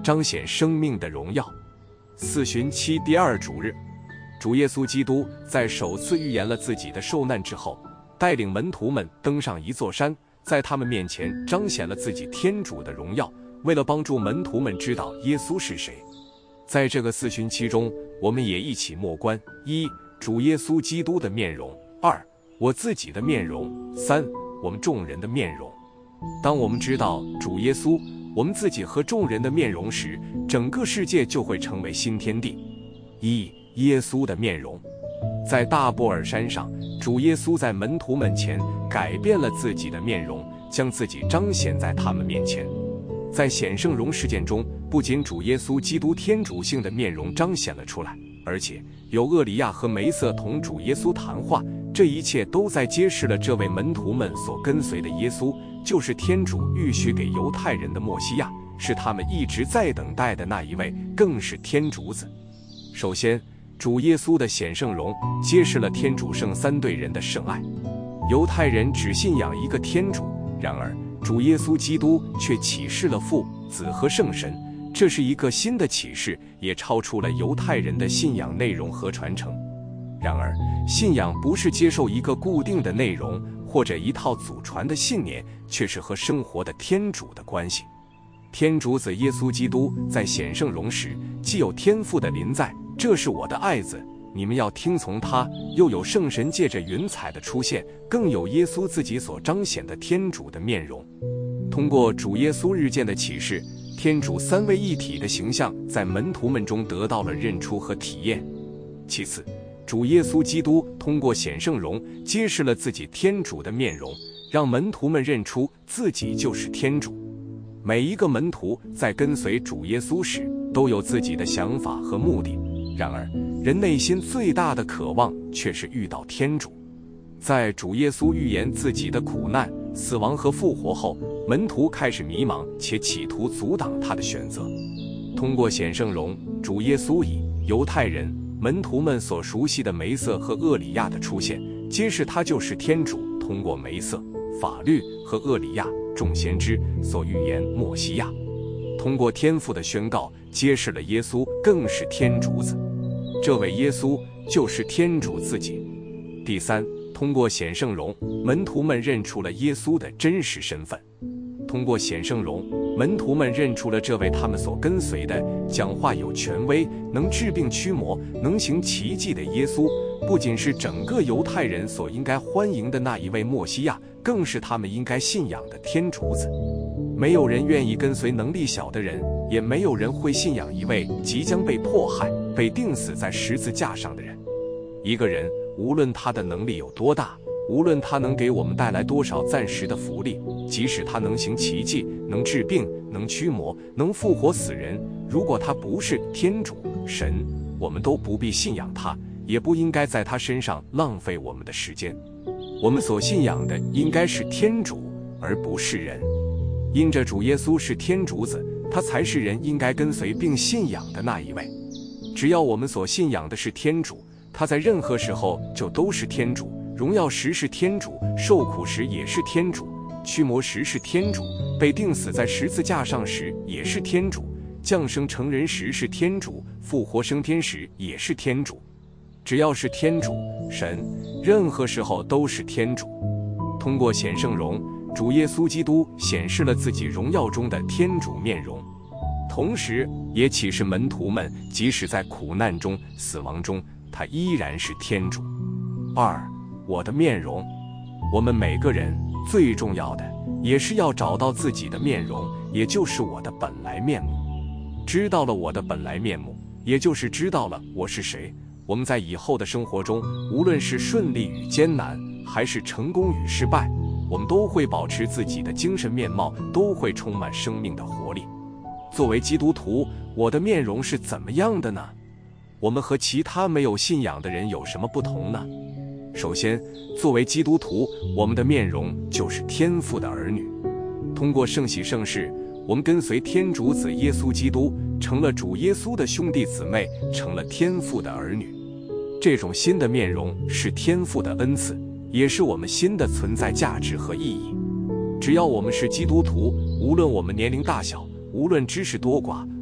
彰显生命的荣耀。四旬期第二主日，主耶稣基督在首次预言了自己的受难之后，带领门徒们登上一座山，在他们面前彰显了自己天主的荣耀。为了帮助门徒们知道耶稣是谁，在这个四旬期中，我们也一起默观：一、主耶稣基督的面容；二、我自己的面容；三、我们众人的面容。当我们知道主耶稣、我们自己和众人的面容时，整个世界就会成为新天地。一、耶稣的面容。在大波尔山上，主耶稣在门徒们前改变了自己的面容，将自己彰显在他们面前。在显圣容事件中，不仅主耶稣基督天主性的面容彰显了出来，而且有厄里亚和梅瑟同主耶稣谈话，这一切都在揭示了这位门徒们所跟随的耶稣就是天主预许给犹太人的默西亚，是他们一直在等待的那一位，更是天主子。首先，主耶稣的显圣容揭示了天主圣三对人的圣爱。犹太人只信仰一个天主，然而主耶稣基督却启示了父、子和圣神，这是一个新的启示，也超出了犹太人的信仰内容和传承。然而，信仰不是接受一个固定的内容或者一套祖传的信念，却是和生活的天主的关系。天主子耶稣基督在显圣容时，既有天父的临在，这是我的爱子，你们要听从他，又有圣神借着云彩的出现，更有耶稣自己所彰显的天主的面容。通过主耶稣日渐的启示，天主三位一体的形象在门徒们中得到了认出和体验。其次，主耶稣基督通过显圣容揭示了自己天主的面容，让门徒们认出自己就是天主。每一个门徒在跟随主耶稣时，都有自己的想法和目的，然而人内心最大的渴望却是遇到天主。在主耶稣预言自己的苦难、死亡和复活后，门徒开始迷茫，且企图阻挡他的选择。通过显圣容，主耶稣以犹太人、门徒们所熟悉的梅瑟和厄里亚的出现，揭示他就是天主。通过梅瑟、法律和厄里亚、众先知所预言默西亚，通过天父的宣告，揭示了耶稣更是天主子，这位耶稣就是天主自己。第三，通过显圣容，门徒们认出了耶稣的真实身份。通过显圣容，门徒们认出了这位他们所跟随的、讲话有权威、能治病驱魔、能行奇迹的耶稣，不仅是整个犹太人所应该欢迎的那一位默西亚，更是他们应该信仰的天主子。没有人愿意跟随能力小的人，也没有人会信仰一位即将被迫害、被钉死在十字架上的人。一个人，无论他的能力有多大，无论他能给我们带来多少暂时的福利，即使他能行奇迹、能治病、能驱魔、能复活死人，如果他不是天主、神，我们都不必信仰他，也不应该在他身上浪费我们的时间。我们所信仰的应该是天主，而不是人。因着主耶稣是天主子，他才是人应该跟随并信仰的那一位。只要我们所信仰的是天主，他在任何时候就都是天主，荣耀时是天主，受苦时也是天主，驱魔时是天主，被钉死在十字架上时也是天主，降生成人时是天主，复活升天时也是天主。只要是天主、神，任何时候都是天主。通过显圣容，主耶稣基督显示了自己荣耀中的天主面容，同时也启示门徒们，即使在苦难中、死亡中，他依然是天主。二，我的面容。我们每个人最重要的也是要找到自己的面容，也就是我的本来面目。知道了我的本来面目，也就是知道了我是谁，我们在以后的生活中，无论是顺利与艰难，还是成功与失败，我们都会保持自己的精神面貌，都会充满生命的活力。作为基督徒，我的面容是怎么样的呢？我们和其他没有信仰的人有什么不同呢？首先，作为基督徒，我们的面容就是天父的儿女。通过圣洗圣事，我们跟随天主子耶稣基督，成了主耶稣的兄弟姊妹，成了天父的儿女。这种新的面容是天父的恩赐，也是我们新的存在价值和意义。只要我们是基督徒，无论我们年龄大小，无论知识多寡，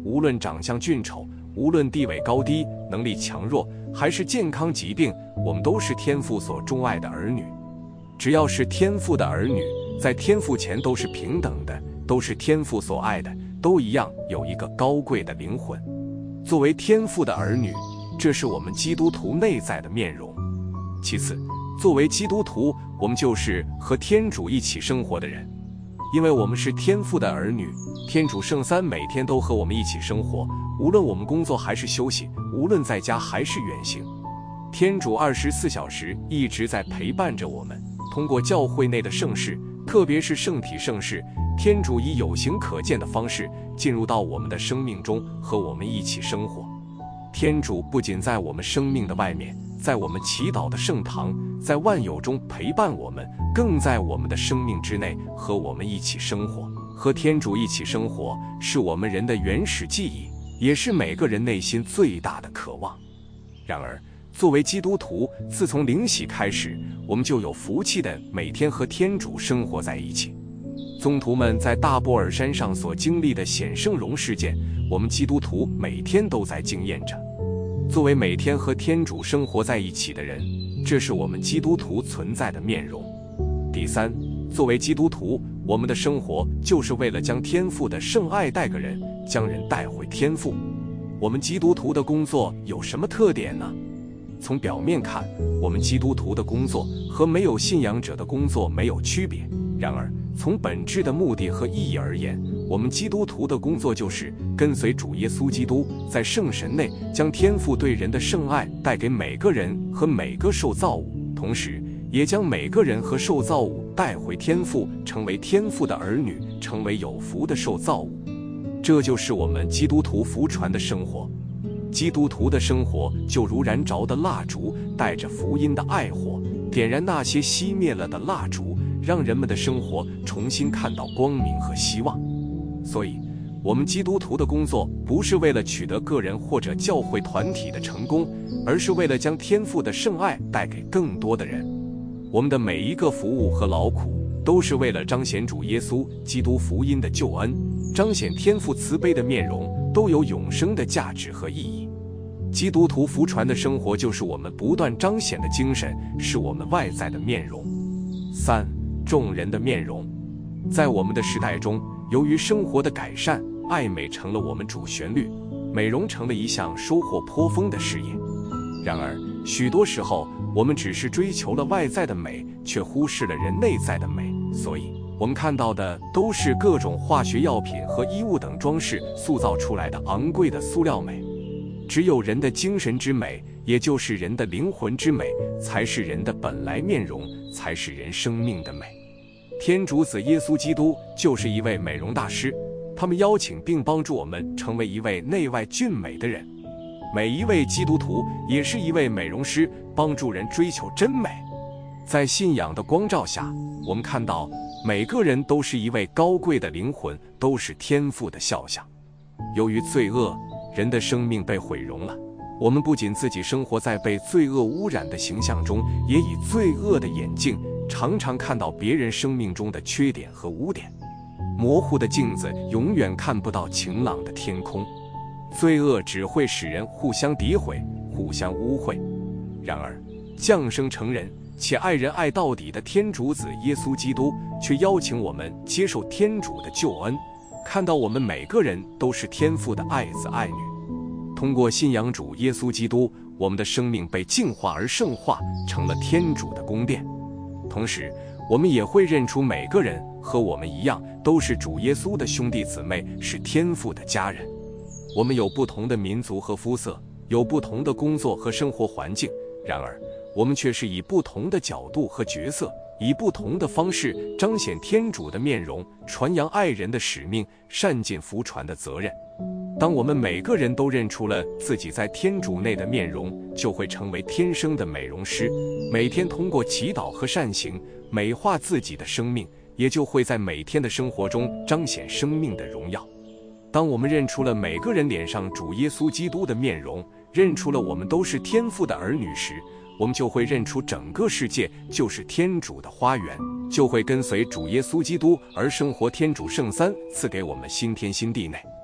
无论长相俊丑，无论地位高低，能力强弱，还是健康疾病，我们都是天父所钟爱的儿女。只要是天父的儿女，在天父前都是平等的，都是天父所爱的，都一样有一个高贵的灵魂。作为天父的儿女，这是我们基督徒内在的面容。其次，作为基督徒，我们就是和天主一起生活的人。因为我们是天父的儿女，天主圣三每天都和我们一起生活，无论我们工作还是休息，无论在家还是远行，天主24小时一直在陪伴着我们。通过教会内的圣事，特别是圣体圣事，天主以有形可见的方式进入到我们的生命中，和我们一起生活。天主不仅在我们生命的外面，在我们祈祷的圣堂，在万有中陪伴我们，更在我们的生命之内和我们一起生活。和天主一起生活是我们人的原始记忆，也是每个人内心最大的渴望。然而，作为基督徒，自从灵洗开始，我们就有福气的每天和天主生活在一起。宗徒们在大波尔山上所经历的显圣容事件，我们基督徒每天都在经验着。作为每天和天主生活在一起的人，这是我们基督徒存在的面容。第三，作为基督徒，我们的生活就是为了将天父的圣爱带给人，将人带回天父。我们基督徒的工作有什么特点呢？从表面看，我们基督徒的工作和没有信仰者的工作没有区别。然而，从本质的目的和意义而言，我们基督徒的工作就是跟随主耶稣基督，在圣神内将天父对人的圣爱带给每个人和每个受造物，同时也将每个人和受造物带回天父，成为天父的儿女，成为有福的受造物。这就是我们基督徒福传的生活。基督徒的生活就如燃着的蜡烛，带着福音的爱火，点燃那些熄灭了的蜡烛，让人们的生活重新看到光明和希望。所以，我们基督徒的工作不是为了取得个人或者教会团体的成功，而是为了将天父的圣爱带给更多的人。我们的每一个服务和劳苦，都是为了彰显主耶稣基督福音的救恩，彰显天父慈悲的面容，都有永生的价值和意义。基督徒福传的生活就是我们不断彰显的精神，是我们外在的面容。三，众人的面容。在我们的时代中，由于生活的改善，爱美成了我们主旋律，美容成了一项收获颇丰的事业。然而，许多时候我们只是追求了外在的美，却忽视了人内在的美，所以我们看到的都是各种化学药品和衣物等装饰塑造出来的昂贵的塑料美。只有人的精神之美，也就是人的灵魂之美，才是人的本来面容，才是人生命的美。天主子耶稣基督就是一位美容大师，他们邀请并帮助我们成为一位内外俊美的人。每一位基督徒也是一位美容师，帮助人追求真美。在信仰的光照下，我们看到每个人都是一位高贵的灵魂，都是天父的肖像。由于罪恶，人的生命被毁容了。我们不仅自己生活在被罪恶污染的形象中，也以罪恶的眼镜常常看到别人生命中的缺点和污点。模糊的镜子永远看不到晴朗的天空。罪恶只会使人互相诋毁，互相污秽。然而，降生成人且爱人爱到底的天主子耶稣基督，却邀请我们接受天主的救恩，看到我们每个人都是天父的爱子爱女。通过信仰主耶稣基督，我们的生命被净化而圣化，成了天主的宫殿。同时，我们也会认出每个人和我们一样，都是主耶稣的兄弟姊妹，是天父的家人。我们有不同的民族和肤色，有不同的工作和生活环境，然而我们却是以不同的角度和角色，以不同的方式彰显天主的面容，传扬爱人的使命，善尽福传的责任。当我们每个人都认出了自己在天主内的面容，就会成为天生的美容师，每天通过祈祷和善行美化自己的生命，也就会在每天的生活中彰显生命的荣耀。当我们认出了每个人脸上主耶稣基督的面容，认出了我们都是天父的儿女时，我们就会认出整个世界就是天主的花园，就会跟随主耶稣基督而生活天主圣三赐给我们新天新地内。